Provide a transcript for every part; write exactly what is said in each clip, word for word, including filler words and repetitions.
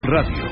Radio.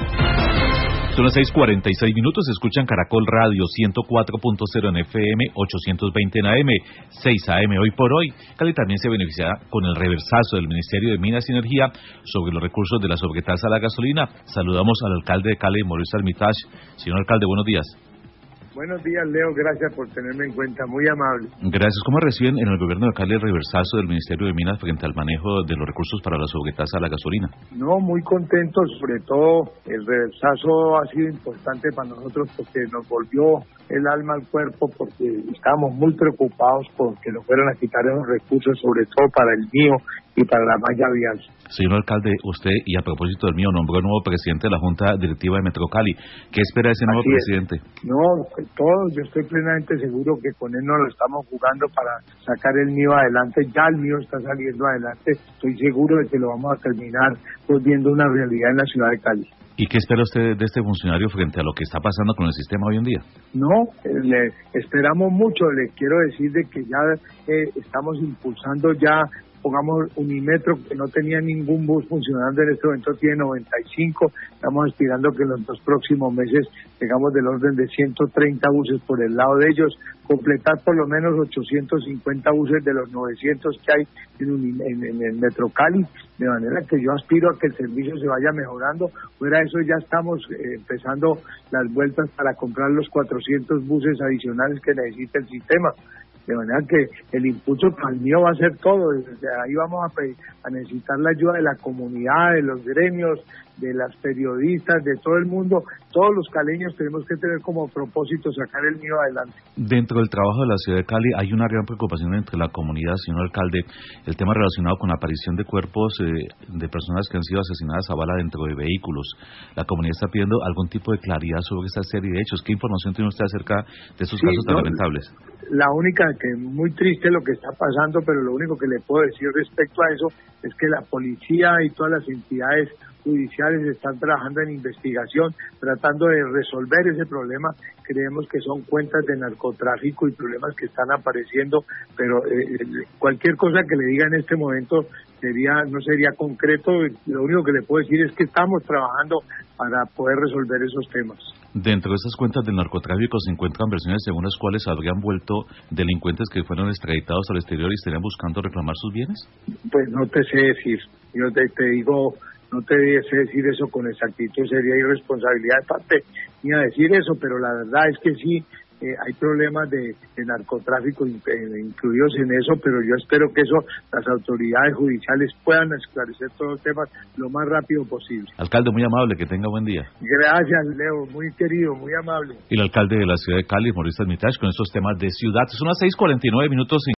Son las seis cuarenta y seis minutos, escuchan Caracol Radio ciento cuatro punto cero en F M, ochocientos veinte en A M, seis A M hoy por hoy. Cali también se beneficiará con el reversazo del Ministerio de Minas y Energía sobre los recursos de la sobretasa a la gasolina. Saludamos al alcalde de Cali, Mauricio Armitage. Señor alcalde, buenos días. Buenos días, Leo, gracias por tenerme en cuenta, muy amable. Gracias. ¿Cómo reciben en el gobierno de Cali el reversazo del Ministerio de Minas frente al manejo de los recursos para la sobretasa a la gasolina? No, muy contentos, sobre todo el reversazo ha sido importante para nosotros porque nos volvió el alma al cuerpo, porque estábamos muy preocupados porque nos fueran a quitar esos recursos, sobre todo para el mío y para la malla vial. Señor alcalde, usted, y a propósito del mío, nombró nuevo presidente de la Junta Directiva de Metro Cali. ¿Qué espera de ese nuevo Así presidente? Es. No, todos, yo estoy plenamente seguro que con él nos lo estamos jugando para sacar el mío adelante. Ya el mío está saliendo adelante. Estoy seguro de que lo vamos a terminar pues viendo una realidad en la ciudad de Cali. ¿Y qué espera usted de este funcionario frente a lo que está pasando con el sistema hoy en día? No, eh, le esperamos mucho. Le quiero decir de que ya eh, estamos impulsando ya, pongamos Unimetro, que no tenía ningún bus funcionando en este momento, tiene noventa y cinco. Estamos aspirando que en los dos próximos meses tengamos del orden de ciento treinta buses por el lado de ellos, completar por lo menos ochocientos cincuenta buses de los novecientos que hay en, un, en, en el Metro Cali, de manera que yo aspiro a que el servicio se vaya mejorando. Fuera de eso ya estamos eh, empezando las vueltas para comprar los cuatrocientos buses adicionales que necesita el sistema. De manera que el impulso para el mío va a ser todo. Desde ahí vamos a, pedir, a necesitar la ayuda de la comunidad, de los gremios, de las periodistas, de todo el mundo. Todos los caleños tenemos que tener como propósito sacar el mío adelante. Dentro del trabajo de la ciudad de Cali hay una gran preocupación entre la comunidad, señor alcalde, el tema relacionado con la aparición de cuerpos eh, de personas que han sido asesinadas a bala dentro de vehículos. La comunidad está pidiendo algún tipo de claridad sobre esta serie de hechos. ¿Qué información tiene usted acerca de estos sí, casos tan no, lamentables? La única, que es muy triste lo que está pasando, pero lo único que le puedo decir respecto a eso es que la policía y todas las entidades judiciales están trabajando en investigación, tratando de resolver ese problema. Creemos que son cuentas de narcotráfico y problemas que están apareciendo, pero eh, cualquier cosa que le diga en este momento sería no sería concreto. Lo único que le puedo decir es que estamos trabajando para poder resolver esos temas. Dentro de estas cuentas del narcotráfico se encuentran versiones según las cuales habrían vuelto delincuentes que fueron extraditados al exterior y estarían buscando reclamar sus bienes. Pues no te sé decir, yo te, te digo, no te sé decir eso con exactitud, sería irresponsabilidad de parte mía decir eso, pero la verdad es que sí, eh, hay problemas de, de narcotráfico in, eh, incluidos en eso, pero yo espero que eso las autoridades judiciales puedan esclarecer todos los temas lo más rápido posible. Alcalde, muy amable, que tenga buen día. Gracias, Leo, muy querido, muy amable. Y el alcalde de la ciudad de Cali, Mauricio Armitage, con estos temas de ciudad. Son las seis cuarenta y nueve minutos.